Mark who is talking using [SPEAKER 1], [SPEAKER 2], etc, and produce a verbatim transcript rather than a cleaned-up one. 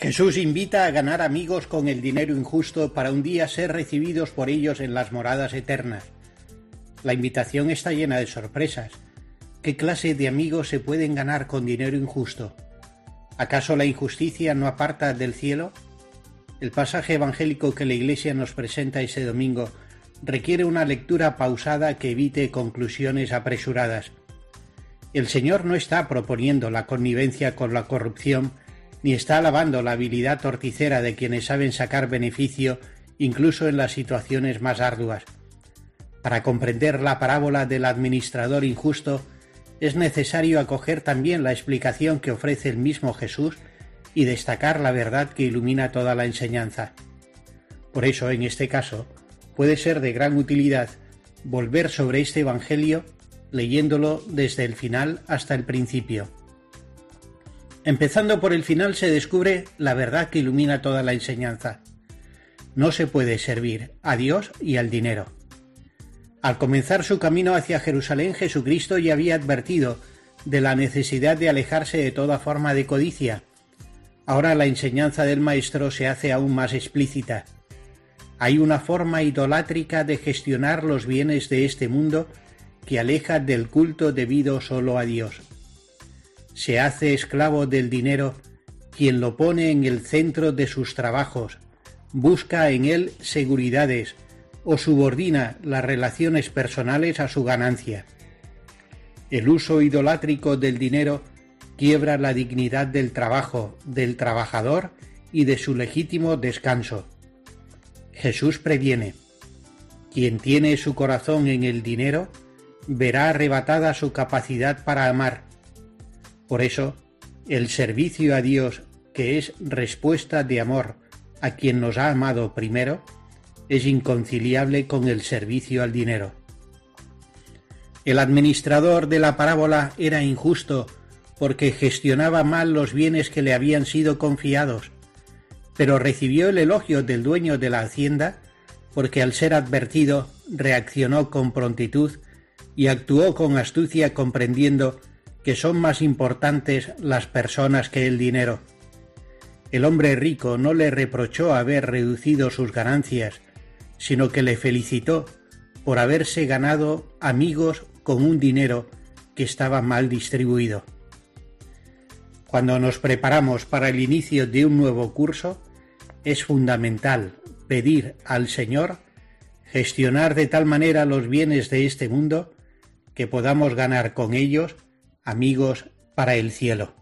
[SPEAKER 1] Jesús invita a ganar amigos con el dinero injusto para un día ser recibidos por ellos en las moradas eternas. La invitación está llena de sorpresas. ¿Qué clase de amigos se pueden ganar con dinero injusto? ¿Acaso la injusticia no aparta del cielo? El pasaje evangélico que la Iglesia nos presenta ese domingo requiere una lectura pausada que evite conclusiones apresuradas. El Señor no está proponiendo la connivencia con la corrupción, ni está alabando la habilidad torticera de quienes saben sacar beneficio incluso en las situaciones más arduas. Para comprender la parábola del administrador injusto, es necesario acoger también la explicación que ofrece el mismo Jesús y destacar la verdad que ilumina toda la enseñanza. Por eso, en este caso, puede ser de gran utilidad volver sobre este Evangelio leyéndolo desde el final hasta el principio. Empezando por el final se descubre la verdad que ilumina toda la enseñanza. No se puede servir a Dios y al dinero. Al comenzar su camino hacia Jerusalén, Jesucristo ya había advertido de la necesidad de alejarse de toda forma de codicia. Ahora la enseñanza del Maestro se hace aún más explícita. Hay una forma idolátrica de gestionar los bienes de este mundo que aleja del culto debido solo a Dios. Se hace esclavo del dinero quien lo pone en el centro de sus trabajos, busca en él seguridades o subordina las relaciones personales a su ganancia. El uso idolátrico del dinero quiebra la dignidad del trabajo, del trabajador y de su legítimo descanso. Jesús previene: quien tiene su corazón en el dinero verá arrebatada su capacidad para amar. Por eso, el servicio a Dios, que es respuesta de amor a quien nos ha amado primero, es inconciliable con el servicio al dinero. El administrador de la parábola era injusto porque gestionaba mal los bienes que le habían sido confiados, pero recibió el elogio del dueño de la hacienda porque al ser advertido reaccionó con prontitud y actuó con astucia comprendiendo que son más importantes las personas que el dinero. El hombre rico no le reprochó haber reducido sus ganancias, sino que le felicitó por haberse ganado amigos con un dinero que estaba mal distribuido. Cuando nos preparamos para el inicio de un nuevo curso, es fundamental pedir al Señor gestionar de tal manera los bienes de este mundo que podamos ganar con ellos amigos para el cielo.